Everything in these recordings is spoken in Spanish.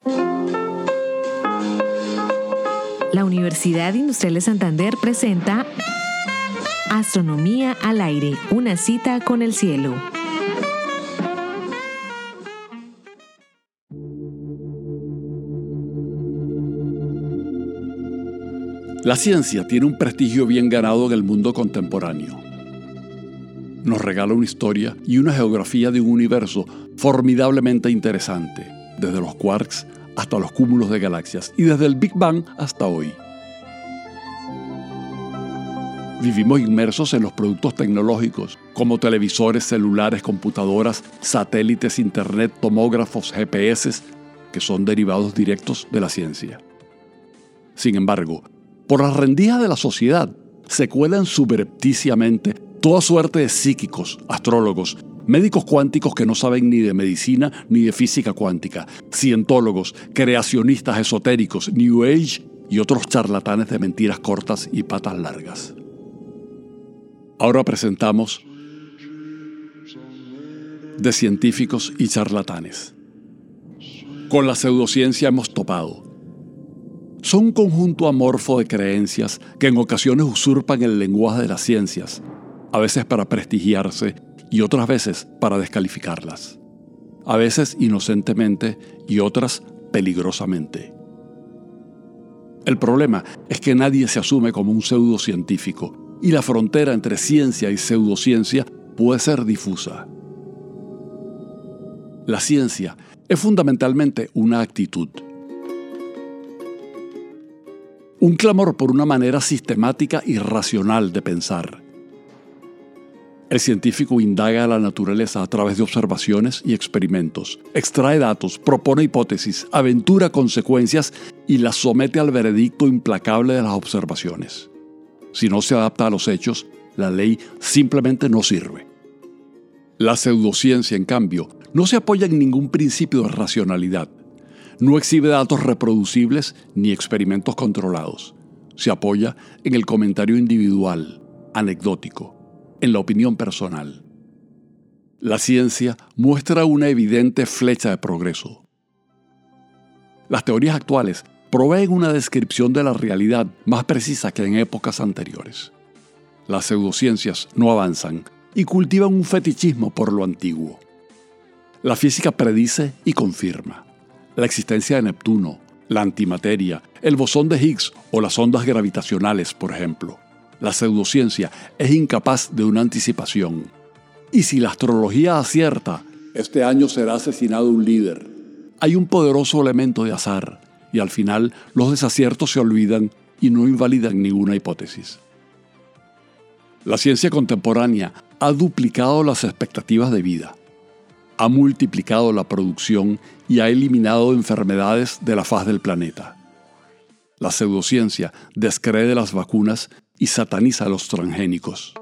La Universidad Industrial de Santander presenta Astronomía al aire, una cita con el cielo. La ciencia tiene un prestigio bien ganado en el mundo contemporáneo. Nos regala una historia y una geografía de un universo formidablemente interesante, desde los quarks hasta los cúmulos de galaxias y desde el Big Bang hasta hoy. Vivimos inmersos en los productos tecnológicos, como televisores, celulares, computadoras, satélites, internet, tomógrafos, GPS, que son derivados directos de la ciencia. Sin embargo, por las rendijas de la sociedad se cuelan subrepticiamente toda suerte de psíquicos, astrólogos, médicos cuánticos que no saben ni de medicina ni de física cuántica, cientólogos, creacionistas esotéricos, New Age y otros charlatanes de mentiras cortas y patas largas. Ahora presentamos de científicos y charlatanes. Con la pseudociencia hemos topado. Son un conjunto amorfo de creencias que en ocasiones usurpan el lenguaje de las ciencias, a veces para prestigiarse y otras veces para descalificarlas, a veces inocentemente y otras peligrosamente. El problema es que nadie se asume como un pseudocientífico y la frontera entre ciencia y pseudociencia puede ser difusa. La ciencia es fundamentalmente una actitud. Un clamor por una manera sistemática y racional de pensar. El científico indaga a la naturaleza a través de observaciones y experimentos, extrae datos, propone hipótesis, aventura consecuencias y las somete al veredicto implacable de las observaciones. Si no se adapta a los hechos, la ley simplemente no sirve. La pseudociencia, en cambio, no se apoya en ningún principio de racionalidad. No exhibe datos reproducibles ni experimentos controlados. Se apoya en el comentario individual, anecdótico, en la opinión personal. La ciencia muestra una evidente flecha de progreso. Las teorías actuales proveen una descripción de la realidad más precisa que en épocas anteriores. Las pseudociencias no avanzan y cultivan un fetichismo por lo antiguo. La física predice y confirma la existencia de Neptuno, la antimateria, el bosón de Higgs o las ondas gravitacionales, por ejemplo. La pseudociencia es incapaz de una anticipación. Y si la astrología acierta, este año será asesinado un líder. Hay un poderoso elemento de azar, y al final los desaciertos se olvidan y no invalidan ninguna hipótesis. La ciencia contemporánea ha duplicado las expectativas de vida, ha multiplicado la producción y ha eliminado enfermedades de la faz del planeta. La pseudociencia descree las vacunas y sataniza a los transgénicos.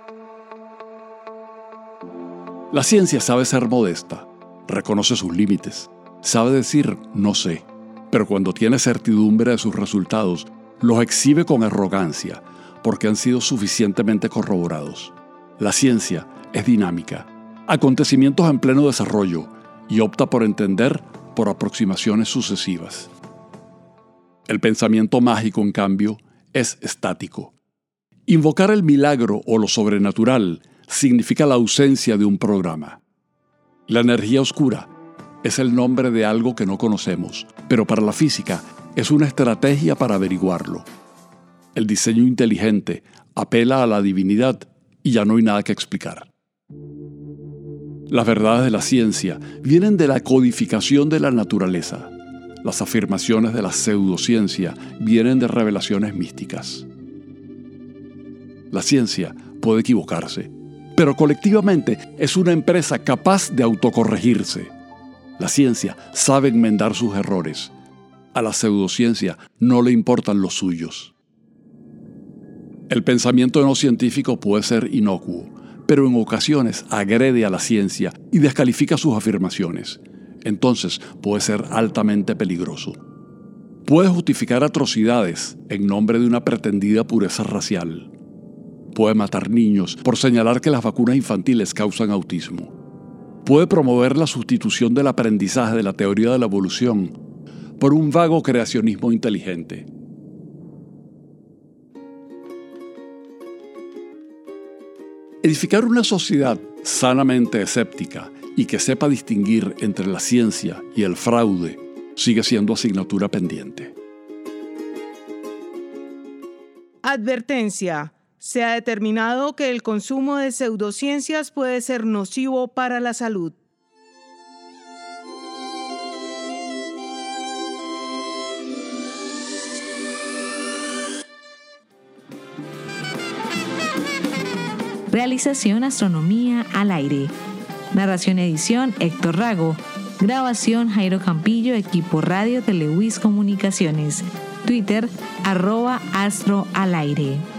La ciencia sabe ser modesta, reconoce sus límites, sabe decir no sé, pero cuando tiene certidumbre de sus resultados, los exhibe con arrogancia porque han sido suficientemente corroborados. La ciencia es dinámica, acontecimientos en pleno desarrollo y opta por entender por aproximaciones sucesivas. El pensamiento mágico, en cambio, es estático. Invocar el milagro o lo sobrenatural significa la ausencia de un programa. La energía oscura es el nombre de algo que no conocemos, pero para la física es una estrategia para averiguarlo. El diseño inteligente apela a la divinidad y ya no hay nada que explicar. Las verdades de la ciencia vienen de la codificación de la naturaleza. Las afirmaciones de la pseudociencia vienen de revelaciones místicas. La ciencia puede equivocarse, pero colectivamente es una empresa capaz de autocorregirse. La ciencia sabe enmendar sus errores. A la pseudociencia no le importan los suyos. El pensamiento no científico puede ser inocuo, pero en ocasiones agrede a la ciencia y descalifica sus afirmaciones. Entonces puede ser altamente peligroso. Puede justificar atrocidades en nombre de una pretendida pureza racial. Puede matar niños por señalar que las vacunas infantiles causan autismo. Puede promover la sustitución del aprendizaje de la teoría de la evolución por un vago creacionismo inteligente. Edificar una sociedad sanamente escéptica y que sepa distinguir entre la ciencia y el fraude sigue siendo asignatura pendiente. Advertencia. Se ha determinado que el consumo de pseudociencias puede ser nocivo para la salud. Realización Astronomía al Aire. Narración edición Héctor Rago. Grabación Jairo Campillo, equipo Radio Televis Comunicaciones. Twitter @astroalaire.